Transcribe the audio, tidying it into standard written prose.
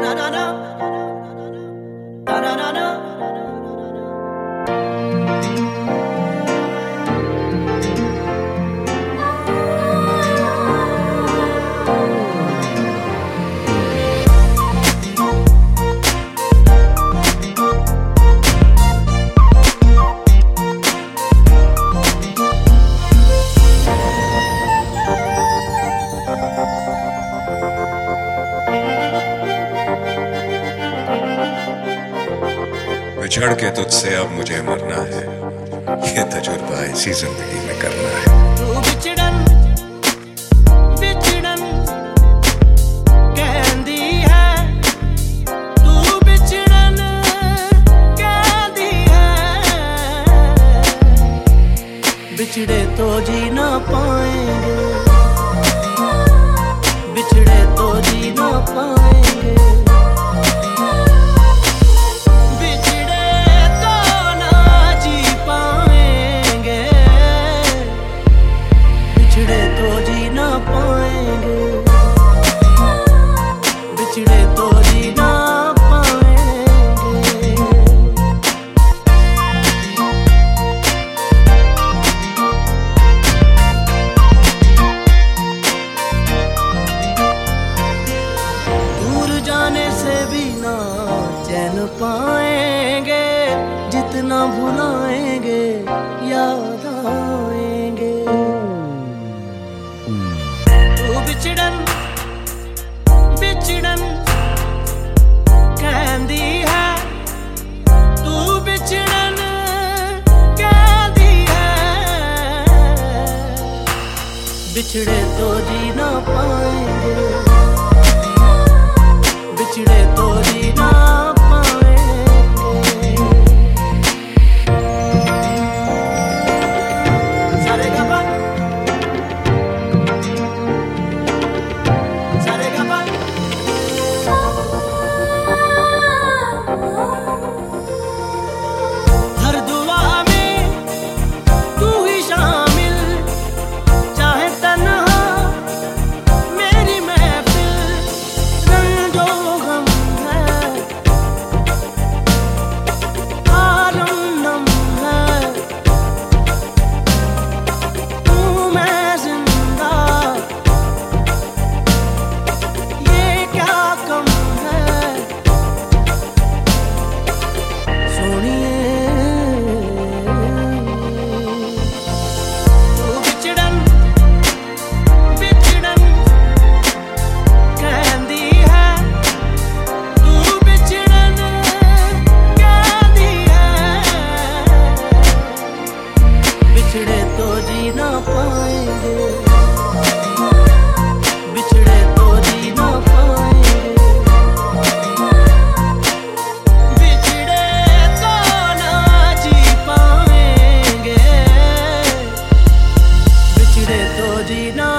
बिछड़ के तुझसे अब मुझे मरना है, ये तजुर्बा इसी जिंदगी में करना है। तू बिछड़न बिछड़न कहंदी है, तू बिछड़न कहंदी है, बिछड़े तो जी ना पाएंगे, बिछड़े तो जी ना पाएंगे, बिछड़े तो जी ना पाएंगे। दूर जाने से भी ना चैन पाएंगे, जितना भुलाएंगे याद आएंगे। तू बिछड़न बिछड़न कहंदी है, तू बिछड़न कहंदी है, बिछड़े तो जी ना पाएंगे, बिछड़े तो जी ना पाएंगे। बिछड़े तो जी ना पाएंगे, बिछड़े तो जी ना पाएंगे, बिछड़े तो ना जी पाएंगे, बिछड़े तो जी ना